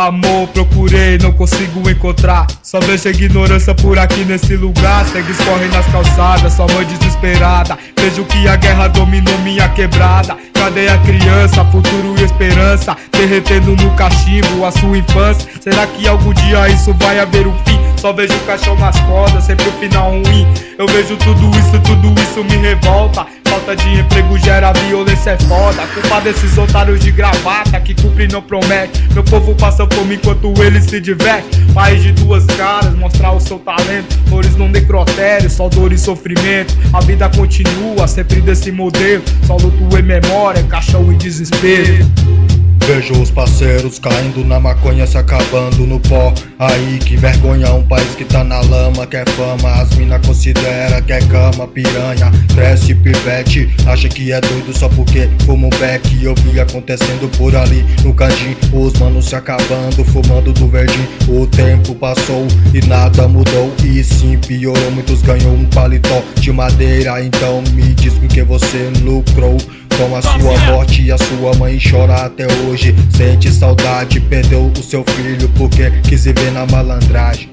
amor procurei, não consigo encontrar. Só vejo ignorância por aqui nesse lugar. Sangue escorre nas calçadas, sua mãe desesperada. Vejo que a guerra dominou minha quebrada. Cadê a criança, futuro e esperança? Derretendo no cachimbo a sua infância. Será que algum dia isso vai haver um fim? Só vejo o caixão nas cordas, sempre o final ruim. Eu vejo tudo isso me revolta. Falta de emprego gera violência, é foda. Culpa desses otários de gravata que cumpre e não promete. Meu povo passa fome enquanto ele se diverte. País de duas caras, mostrar o seu talento. Flores no necrotério, só dor e sofrimento. A vida continua, sempre desse modelo. Só luto em memória, caixão e desespero. Vejo os parceiros caindo na maconha, se acabando no pó. Aí que vergonha, um país que tá na lama, quer fama. As mina considera que é cama, piranha. Cresce pivete, acha que é doido só porque fuma um beck. Eu vi acontecendo por ali no candim, os manos se acabando, fumando do verdinho. O tempo passou e nada mudou, e sim piorou. Muitos ganhou um paletó de madeira. Então me diz com que você lucrou com a sua morte, e a sua mãe chora até hoje. Sente saudade, perdeu o seu filho porque quis viver na malandragem.